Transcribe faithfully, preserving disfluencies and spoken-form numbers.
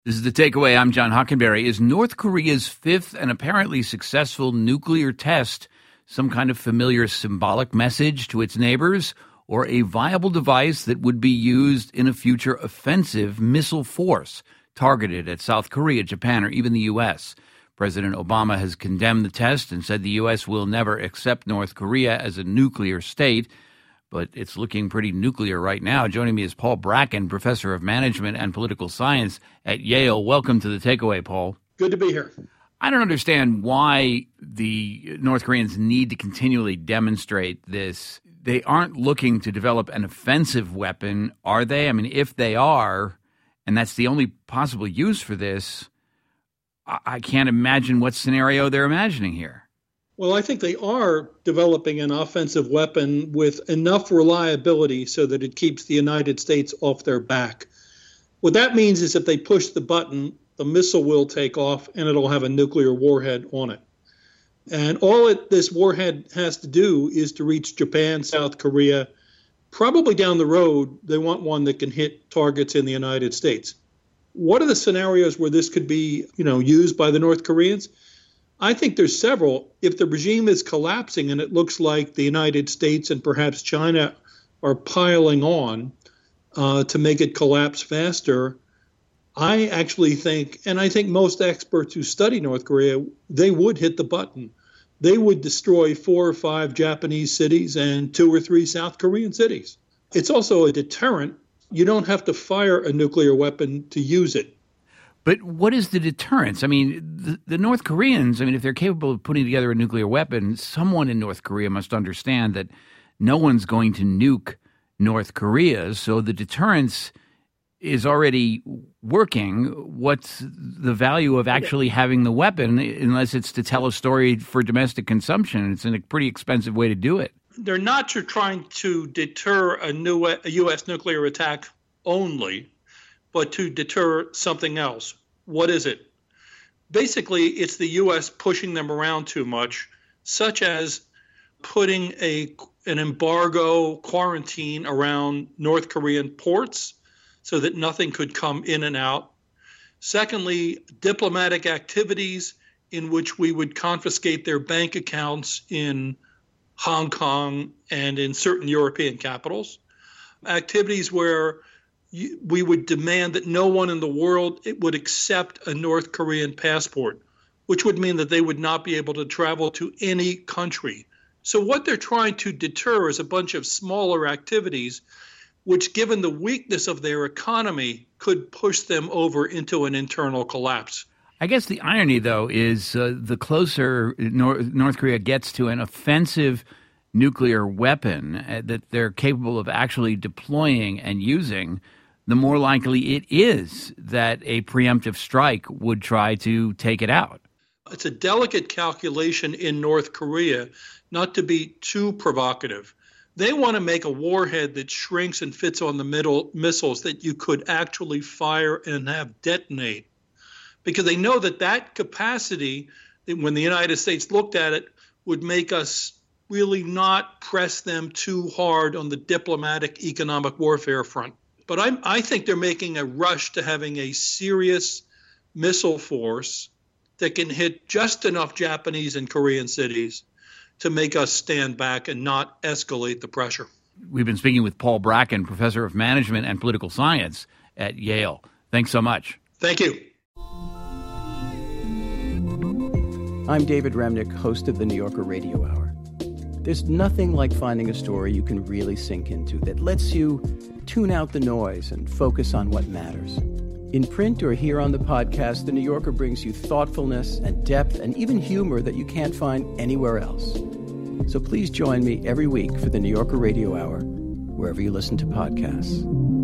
This is The Takeaway. I'm John Hockenberry. Is North Korea's fifth and apparently successful nuclear test some kind of familiar symbolic message to its neighbors, or a viable device that would be used in a future offensive missile force targeted at South Korea, Japan, or even the U S? President Obama has condemned the test and said the U S will never accept North Korea as a nuclear state. But it's looking pretty nuclear right now. Joining me is Paul Bracken, professor of management and political science at Yale. Welcome to The Takeaway, Paul. Good to be here. I don't understand why the North Koreans need to continually demonstrate this. They aren't looking to develop an offensive weapon, are they? I mean, if they are, and that's the only possible use for this, I can't imagine what scenario they're imagining here. Well, I think they are developing an offensive weapon with enough reliability so that it keeps the United States off their back. What that means is if they push the button, the missile will take off and it'll have a nuclear warhead on it. And all it, this warhead has to do is to reach Japan, South Korea. Probably down the road, they want one that can hit targets in the United States. What are the scenarios where this could be, you know, used by the North Koreans? I think there's several. If the regime is collapsing and it looks like the United States and perhaps China are piling on uh, to make it collapse faster, I actually think, and I think most experts who study North Korea, they would hit the button. They would destroy four or five Japanese cities and two or three South Korean cities. It's also a deterrent. You don't have to fire a nuclear weapon to use it. But what is the deterrence? I mean, the, the North Koreans, I mean, if they're capable of putting together a nuclear weapon, someone in North Korea must understand that no one's going to nuke North Korea. So the deterrence is already working. What's the value of actually having the weapon unless it's to tell a story for domestic consumption? It's a pretty expensive way to do it. They're not trying to deter a, new, a U S nuclear attack only, but to deter something else. What is it? Basically, it's the U S pushing them around too much, such as putting a an embargo quarantine around North Korean ports so that nothing could come in and out. Secondly, diplomatic activities in which we would confiscate their bank accounts in Hong Kong and in certain European capitals. Activities where we would demand that no one in the world would accept a North Korean passport, which would mean that they would not be able to travel to any country. So what they're trying to deter is a bunch of smaller activities, which, given the weakness of their economy, could push them over into an internal collapse. I guess the irony, though, is uh, the closer North, North Korea gets to an offensive nuclear weapon uh, that they're capable of actually deploying and using, the more likely it is that a preemptive strike would try to take it out. It's a delicate calculation in North Korea not to be too provocative. They want to make a warhead that shrinks and fits on the middle missiles that you could actually fire and have detonate, because they know that that capacity, when the United States looked at it, would make us really not press them too hard on the diplomatic economic warfare front. But I, I think they're making a rush to having a serious missile force that can hit just enough Japanese and Korean cities to make us stand back and not escalate the pressure. We've been speaking with Paul Bracken, professor of management and political science at Yale. Thanks so much. Thank you. I'm David Remnick, host of the New Yorker Radio Hour. There's nothing like finding a story you can really sink into that lets you tune out the noise and focus on what matters. In print or here on the podcast, The New Yorker brings you thoughtfulness and depth and even humor that you can't find anywhere else. So please join me every week for The New Yorker Radio Hour, wherever you listen to podcasts.